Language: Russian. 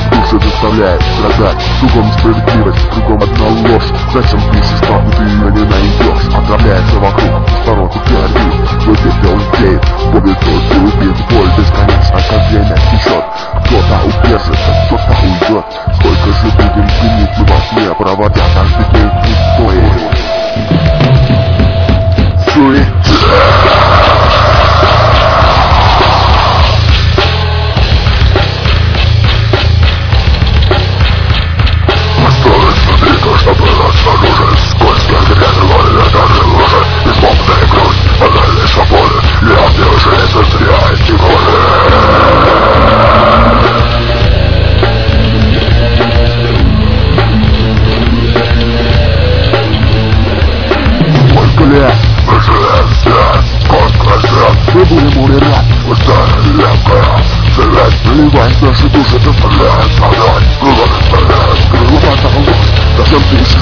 в душе заставляет страдать. Кругом несправедливость, кругом одна ложь. Зачем пишешь правду, ты ее не найдешь? Отравляется вокруг, сторон утвердит. Твой пепел летеет, болью тот и убит. Боль бесконечна, как время течет. Кто-то удержится, кто-то уйдет. Сколько же будем гнить мы во сне, проводя каждый день пустой суете. Что было снаружи, скользкая грязь, даже лужа, безмолвная грусть, банальная свобода, явная железо зря эти годы. Сколько лет мы живем здесь, сколько лет мы будем умирать, устали легкая, живет, наливает наши души, заставляет страдать, крыло заставляет, крыло потолок. Зачем ты ищешь